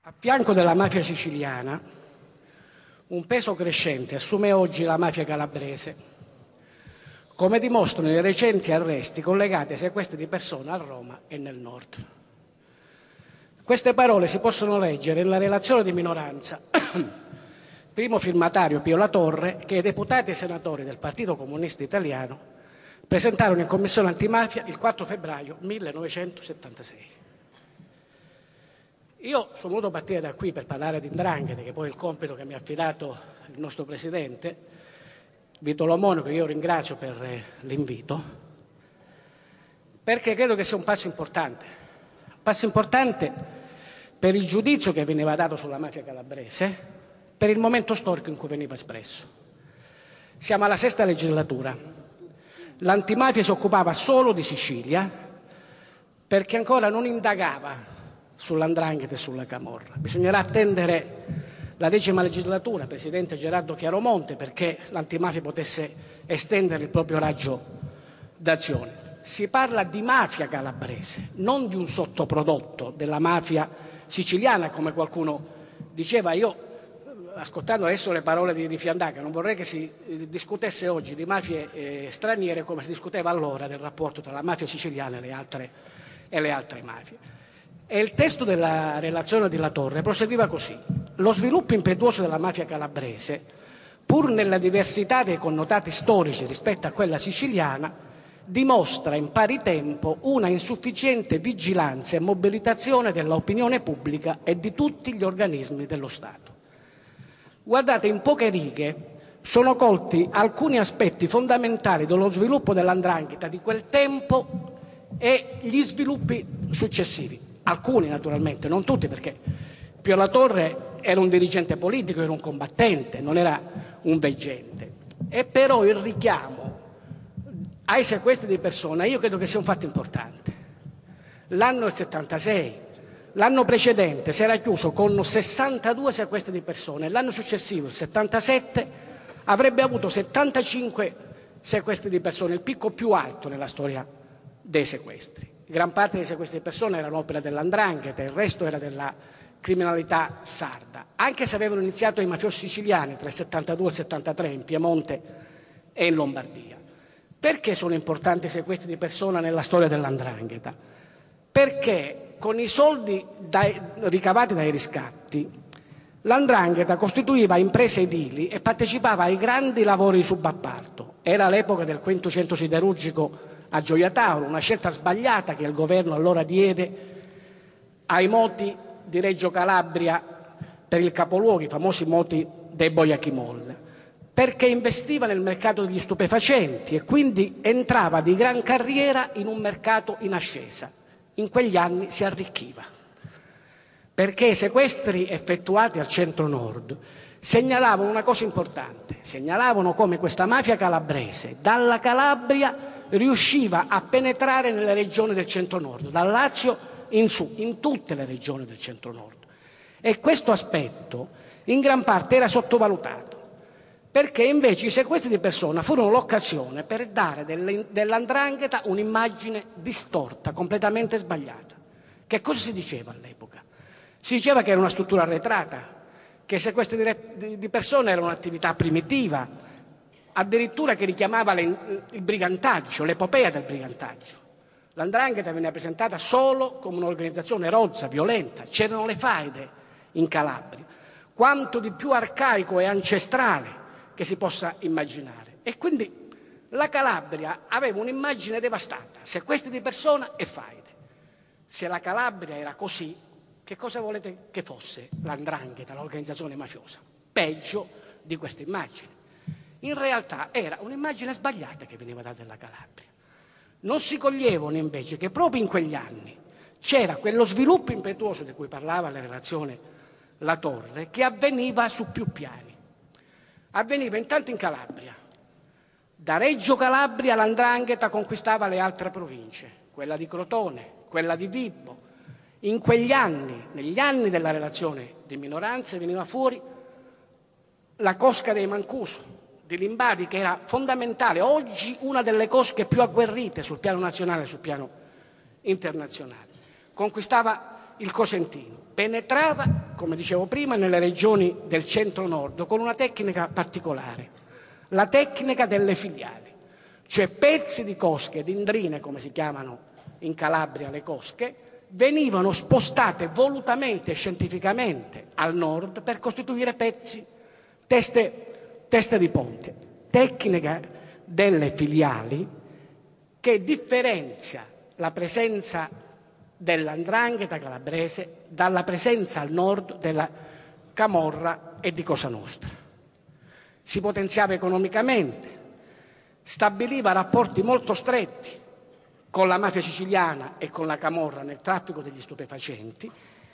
A fianco della mafia siciliana, un peso crescente assume oggi la mafia calabrese, come dimostrano i recenti arresti collegati ai sequestri di persone a Roma e nel nord. Queste parole si possono leggere nella relazione di minoranza, primo firmatario Pio La Torre, che i deputati e senatori del Partito Comunista Italiano presentarono in Commissione Antimafia il 4 febbraio 1976. Io sono voluto partire da qui per parlare di 'ndrangheta, che poi è il compito che mi ha affidato il nostro Presidente, Vito Lo Monaco, che io ringrazio per l'invito, perché credo che sia un passo importante per il giudizio che veniva dato sulla mafia calabrese, per il momento storico in cui veniva espresso. Siamo alla 6ª legislatura. L'antimafia si occupava solo di Sicilia perché ancora non indagava sull''ndrangheta e sulla camorra. Bisognerà attendere la 10ª legislatura, Presidente Gerardo Chiaromonte, perché l'antimafia potesse estendere il proprio raggio d'azione. Si parla di mafia calabrese, non di un sottoprodotto della mafia siciliana, come qualcuno diceva. Io, ascoltando adesso le parole di Fiandaca, non vorrei che si discutesse oggi di mafie straniere come si discuteva allora del rapporto tra la mafia siciliana e le altre mafie. E il testo della relazione di La Torre proseguiva così: lo sviluppo impetuoso della mafia calabrese, pur nella diversità dei connotati storici rispetto a quella siciliana, dimostra in pari tempo una insufficiente vigilanza e mobilitazione dell'opinione pubblica e di tutti gli organismi dello Stato. Guardate, in poche righe sono colti alcuni aspetti fondamentali dello sviluppo dell''ndrangheta di quel tempo e gli sviluppi successivi. Alcuni naturalmente, non tutti, perché Pio La Torre era un dirigente politico, era un combattente, non era un veggente. E però il richiamo ai sequestri di persona io credo che sia un fatto importante. L'anno è il 76, l'anno precedente si era chiuso con 62 sequestri di persone, l'anno successivo, il 77, avrebbe avuto 75 sequestri di persone, il picco più alto nella storia dei sequestri. Gran parte dei sequestri di persone erano opera dell''ndrangheta, il resto era della criminalità sarda, anche se avevano iniziato i mafiosi siciliani tra il 72 e il 73 in Piemonte e in Lombardia. Perché sono importanti i sequestri di persona nella storia dell''ndrangheta? Perché con i soldi ricavati dai riscatti l''ndrangheta costituiva imprese edili e partecipava ai grandi lavori di subappalto. Era l'epoca del quinto centro siderurgico a Gioia Tauro, una scelta sbagliata che il governo allora diede ai moti di Reggio Calabria per il capoluogo, i famosi moti dei Boiachi Mall, perché investiva nel mercato degli stupefacenti e quindi entrava di gran carriera in un mercato in ascesa. In quegli anni si arricchiva, perché i sequestri effettuati al centro-nord segnalavano una cosa importante, segnalavano come questa mafia calabrese dalla Calabria riusciva a penetrare nelle regioni del centro-nord, dal Lazio in su, in tutte le regioni del centro-nord. E questo aspetto in gran parte era sottovalutato, perché invece i sequestri di persona furono l'occasione per dare dell''ndrangheta un'immagine distorta, completamente sbagliata. Che cosa si diceva all'epoca? Si diceva che era una struttura arretrata, che i sequestri di persone erano un'attività primitiva, addirittura che richiamava il brigantaggio, l'epopea del brigantaggio. L''ndrangheta veniva presentata solo come un'organizzazione rozza, violenta. C'erano le faide in Calabria, quanto di più arcaico e ancestrale che si possa immaginare. E quindi la Calabria aveva un'immagine devastata, sequestri di persona e faide. Se la Calabria era così, che cosa volete che fosse l''ndrangheta, l'organizzazione mafiosa? Peggio di questa immagine. In realtà era un'immagine sbagliata che veniva data della Calabria. Non si coglievano invece che proprio in quegli anni c'era quello sviluppo impetuoso di cui parlava la relazione La Torre, che avveniva su più piani. Avveniva intanto in Calabria. Da Reggio Calabria l''ndrangheta conquistava le altre province, quella di Crotone, quella di Vibo. In quegli anni, negli anni della relazione di minoranze, veniva fuori la cosca dei Mancuso, di Limbadi, che era fondamentale, oggi una delle cosche più agguerrite sul piano nazionale e sul piano internazionale. Conquistava il Cosentino, penetrava come dicevo prima, nelle regioni del centro-nord con una tecnica particolare, la tecnica delle filiali, cioè pezzi di cosche, dindrine come si chiamano in Calabria le cosche, venivano spostate volutamente e scientificamente al nord per costituire teste di ponte. Tecnica delle filiali che differenzia la presenza dell''ndrangheta calabrese dalla presenza al nord della camorra e di Cosa Nostra. Si potenziava economicamente, stabiliva rapporti molto stretti con la mafia siciliana e con la camorra nel traffico degli stupefacenti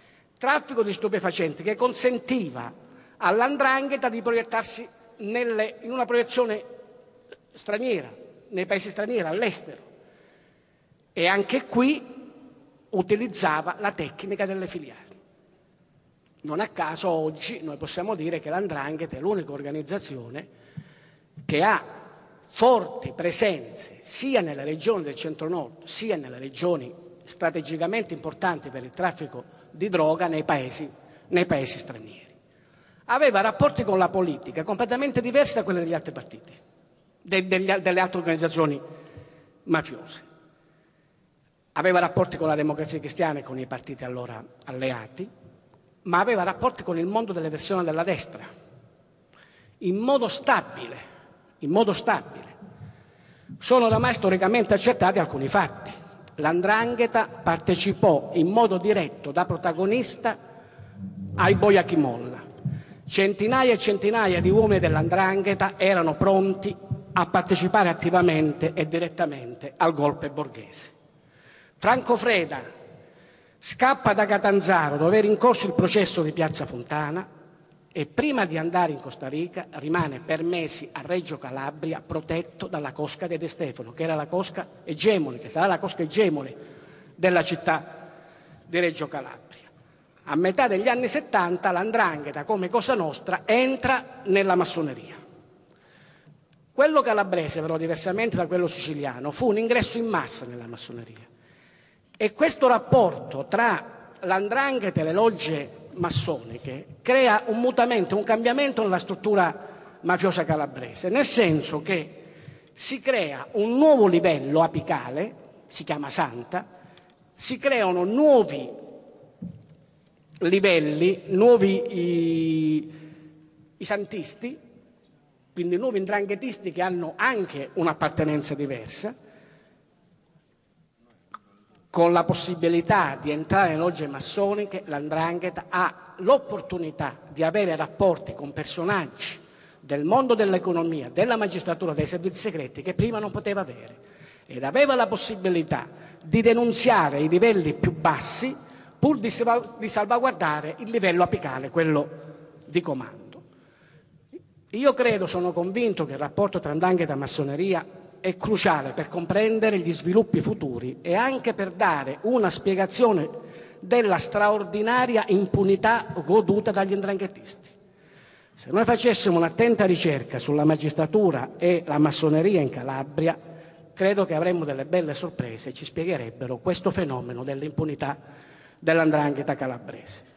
che consentiva all''ndrangheta di proiettarsi in una proiezione straniera, nei paesi stranieri, all'estero. E anche qui utilizzava la tecnica delle filiali. Non a caso oggi noi possiamo dire che l''ndrangheta è l'unica organizzazione che ha forti presenze sia nelle regioni del centro-nord sia nelle regioni strategicamente importanti per il traffico di droga nei paesi stranieri. Aveva rapporti con la politica completamente diversi da quelli degli altri partiti, delle altre organizzazioni mafiose. Aveva rapporti con la Democrazia Cristiana e con i partiti allora alleati, ma aveva rapporti con il mondo dell'eversione della destra, in modo stabile. Sono oramai storicamente accertati alcuni fatti. L''ndrangheta partecipò in modo diretto da protagonista ai Boyaki Molla. Centinaia e centinaia di uomini dell''ndrangheta erano pronti a partecipare attivamente e direttamente al golpe borghese. Franco Freda scappa da Catanzaro dove era in corso il processo di Piazza Fontana e prima di andare in Costa Rica rimane per mesi a Reggio Calabria protetto dalla cosca di De Stefano, che era la cosca egemone, che sarà la cosca egemone della città di Reggio Calabria. A metà degli anni 70 l''ndrangheta come Cosa Nostra entra nella massoneria. Quello calabrese, però, diversamente da quello siciliano, fu un ingresso in massa nella massoneria. E questo rapporto tra l''ndrangheta e le logge massoniche crea un mutamento, un cambiamento nella struttura mafiosa calabrese, nel senso che si crea un nuovo livello apicale, si chiama Santa, si creano nuovi livelli, nuovi i santisti, quindi nuovi 'ndranghetisti che hanno anche un'appartenenza diversa, con la possibilità di entrare nelle logge massoniche. L''ndrangheta ha l'opportunità di avere rapporti con personaggi del mondo dell'economia, della magistratura, dei servizi segreti che prima non poteva avere, ed aveva la possibilità di denunziare i livelli più bassi pur di salvaguardare il livello apicale, quello di comando. Io sono convinto che il rapporto tra 'ndrangheta e massoneria è cruciale per comprendere gli sviluppi futuri e anche per dare una spiegazione della straordinaria impunità goduta dagli 'ndranghetisti. Se noi facessimo un'attenta ricerca sulla magistratura e la massoneria in Calabria, credo che avremmo delle belle sorprese e ci spiegherebbero questo fenomeno dell'impunità dell''ndrangheta calabrese.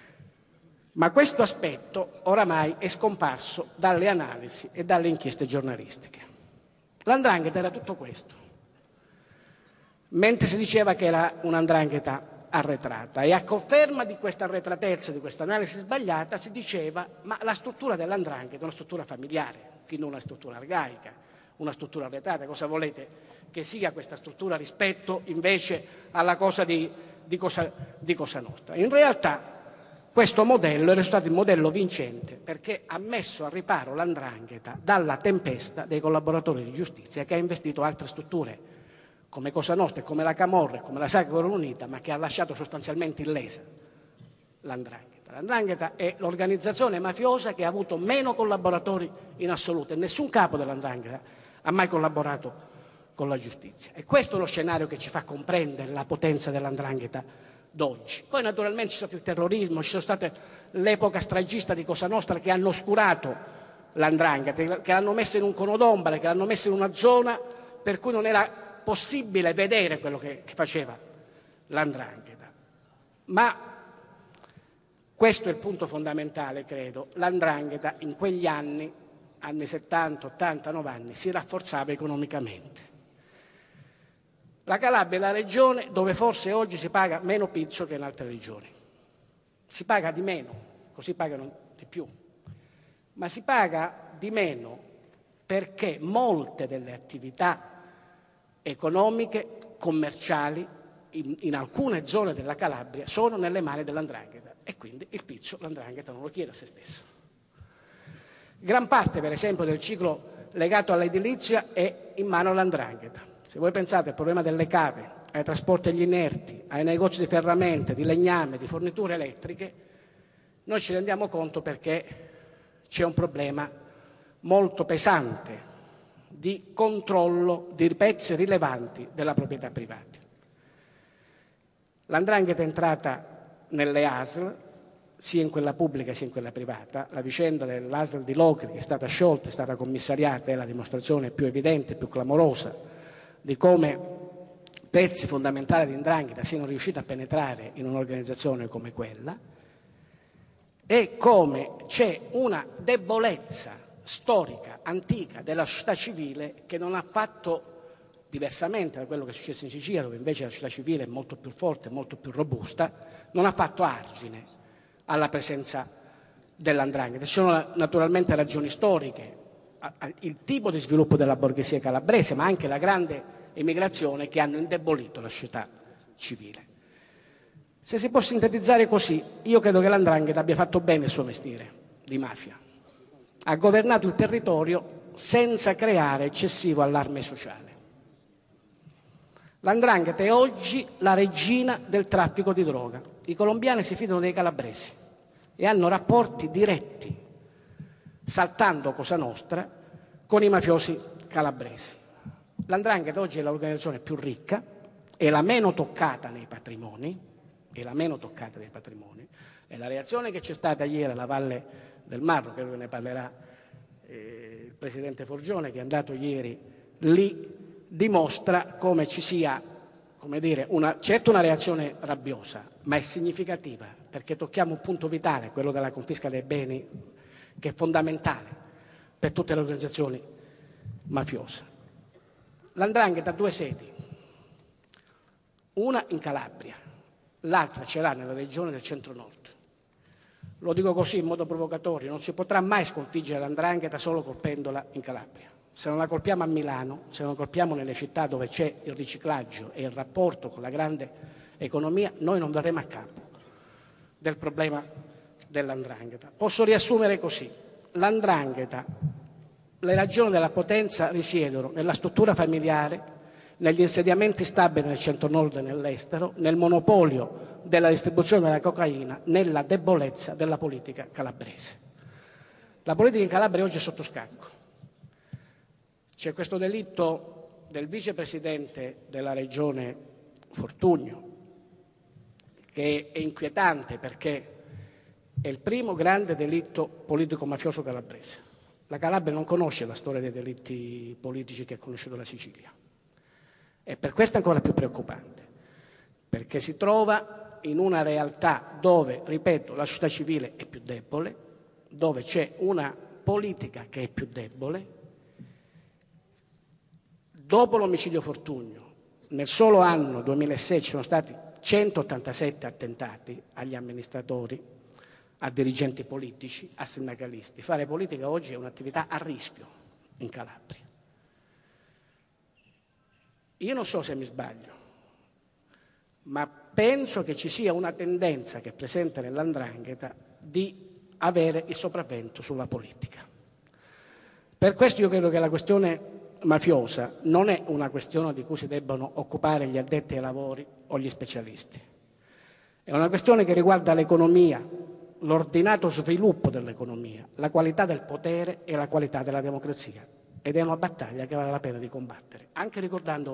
Ma questo aspetto oramai è scomparso dalle analisi e dalle inchieste giornalistiche. L''ndrangheta era tutto questo, mentre si diceva che era un'ndrangheta arretrata, e a conferma di questa arretratezza, di questa analisi sbagliata, si diceva ma la struttura dell''ndrangheta è una struttura familiare, quindi una struttura arcaica, una struttura arretrata. Cosa volete che sia questa struttura rispetto invece alla cosa di Cosa Nostra? In realtà questo modello è stato il modello vincente perché ha messo al riparo l''ndrangheta dalla tempesta dei collaboratori di giustizia che ha investito altre strutture come Cosa Nostra, come la Camorra, come la Sacra Corona Unita, ma che ha lasciato sostanzialmente illesa l''ndrangheta. L''ndrangheta è l'organizzazione mafiosa che ha avuto meno collaboratori in assoluto e nessun capo dell''ndrangheta ha mai collaborato con la giustizia. E questo è lo scenario che ci fa comprendere la potenza dell''ndrangheta d'oggi. Poi naturalmente c'è stato il terrorismo, c'è stata l'epoca stragista di Cosa Nostra che hanno oscurato l''ndrangheta, che l'hanno messa in un cono d'ombra, che l'hanno messa in una zona per cui non era possibile vedere quello che faceva l''ndrangheta. Ma Questo è il punto fondamentale, credo. L''ndrangheta in quegli anni 70, 80, 90, si rafforzava economicamente. La Calabria è la regione dove forse oggi si paga meno pizzo che in altre regioni. Si paga di meno, così pagano di più. Ma si paga di meno perché molte delle attività economiche, commerciali, in alcune zone della Calabria sono nelle mani dell''ndrangheta e quindi il pizzo l''ndrangheta non lo chiede a se stesso. Gran parte, per esempio, del ciclo legato all'edilizia è in mano all''ndrangheta. Se voi pensate al problema delle cave, ai trasporti degli inerti, ai negozi di ferramente, di legname, di forniture elettriche, noi ci rendiamo conto perché c'è un problema molto pesante di controllo di pezzi rilevanti della proprietà privata. L''ndrangheta è entrata nelle ASL, sia in quella pubblica sia in quella privata. La vicenda dell'ASL di Locri, che è stata sciolta, è stata commissariata, è la dimostrazione più evidente, più clamorosa di come pezzi fondamentali di 'ndrangheta siano riusciti a penetrare in un'organizzazione come quella e come c'è una debolezza storica, antica, della società civile che non ha fatto, diversamente da quello che è successo in Sicilia, dove invece la società civile è molto più forte, molto più robusta, non ha fatto argine alla presenza dell''ndrangheta. Ci sono naturalmente ragioni storiche, il tipo di sviluppo della borghesia calabrese, ma anche la grande emigrazione che hanno indebolito la società civile. Se si può sintetizzare così, io credo che l''ndrangheta abbia fatto bene il suo mestiere di mafia. Ha governato il territorio senza creare eccessivo allarme sociale. L''ndrangheta è oggi la regina del traffico di droga. I colombiani si fidano dei calabresi e hanno rapporti diretti, saltando Cosa Nostra, con i mafiosi calabresi. L''ndrangheta oggi è l'organizzazione più ricca, è la meno toccata nei patrimoni, e la reazione che c'è stata ieri alla Valle del Marro, credo che ne parlerà il Presidente Forgione, che è andato ieri lì, dimostra come ci sia, come dire, certo una reazione rabbiosa, ma è significativa, perché tocchiamo un punto vitale, quello della confisca dei beni, che è fondamentale per tutte le organizzazioni mafiose. L''ndrangheta ha due sedi, una in Calabria, l'altra ce l'ha nella regione del centro-nord. Lo dico così in modo provocatorio, non si potrà mai sconfiggere l''ndrangheta solo colpendola in Calabria. Se non la colpiamo a Milano, se non la colpiamo nelle città dove c'è il riciclaggio e il rapporto con la grande economia, noi non verremo a capo del problema dell''ndrangheta. Posso riassumere così: l''ndrangheta, le ragioni della potenza risiedono nella struttura familiare, negli insediamenti stabili nel centro-nord e nell'estero, nel monopolio della distribuzione della cocaina, nella debolezza della politica calabrese. La politica in Calabria oggi è sotto scacco. C'è questo delitto del vicepresidente della regione Fortugno, che è inquietante perché è il primo grande delitto politico-mafioso calabrese. La Calabria non conosce la storia dei delitti politici che ha conosciuto la Sicilia. E per questo è ancora più preoccupante, perché si trova in una realtà dove, ripeto, la società civile è più debole, dove c'è una politica che è più debole. Dopo l'omicidio Fortugno, nel solo anno 2006 ci sono stati 187 attentati agli amministratori, a dirigenti politici, a sindacalisti. Fare politica oggi è un'attività a rischio in Calabria. Io non so se mi sbaglio, ma penso che ci sia una tendenza che è presente nell''ndrangheta di avere il sopravvento sulla politica. Per questo io credo che la questione mafiosa non è una questione di cui si debbano occupare gli addetti ai lavori o gli specialisti. È una questione che riguarda l'economia, l'ordinato sviluppo dell'economia, la qualità del potere e la qualità della democrazia. Ed è una battaglia che vale la pena di combattere, anche ricordando